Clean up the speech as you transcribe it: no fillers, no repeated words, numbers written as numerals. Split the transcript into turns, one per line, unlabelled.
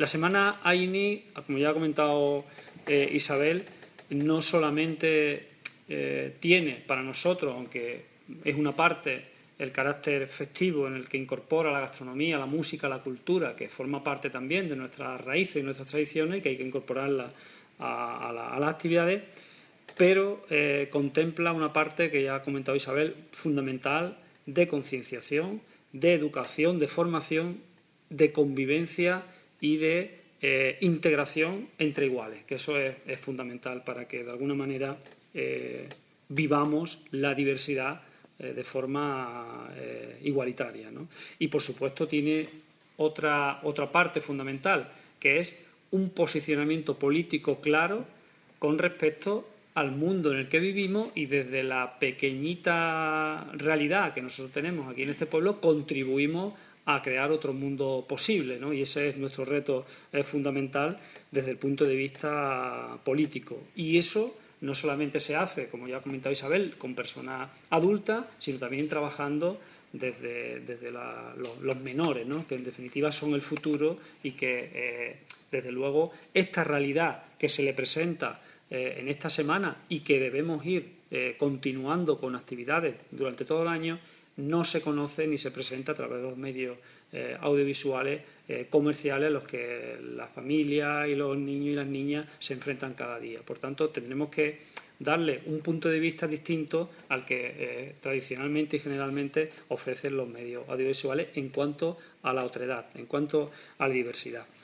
La Semana AINI, como ya ha comentado Isabel, no solamente tiene para nosotros, aunque es una parte, el carácter festivo en el que incorpora la gastronomía, la música, la cultura, que forma parte también de nuestras raíces y nuestras tradiciones y que hay que incorporarla a las actividades, pero contempla una parte que ya ha comentado Isabel, fundamental, de concienciación, de educación, de formación, de convivencia y de integración entre iguales, que eso es fundamental para que de alguna manera vivamos la diversidad de forma igualitaria, ¿no? Y por supuesto tiene otra parte fundamental, que es un posicionamiento político claro con respecto al mundo en el que vivimos y desde la pequeñita realidad que nosotros tenemos aquí en este pueblo contribuimos a crear otro mundo posible, ¿no? Y ese es nuestro reto fundamental desde el punto de vista político. Y eso no solamente se hace, como ya ha comentado Isabel, con personas adultas, sino también trabajando desde los menores, ¿no? Que en definitiva son el futuro y que, desde luego, esta realidad que se le presenta en esta semana y que debemos ir continuando con actividades durante todo el año, no se conoce ni se presenta a través de los medios audiovisuales comerciales a los que las familias y los niños y las niñas se enfrentan cada día. Por tanto, tendremos que darle un punto de vista distinto al que tradicionalmente y generalmente ofrecen los medios audiovisuales en cuanto a la otredad, en cuanto a la diversidad.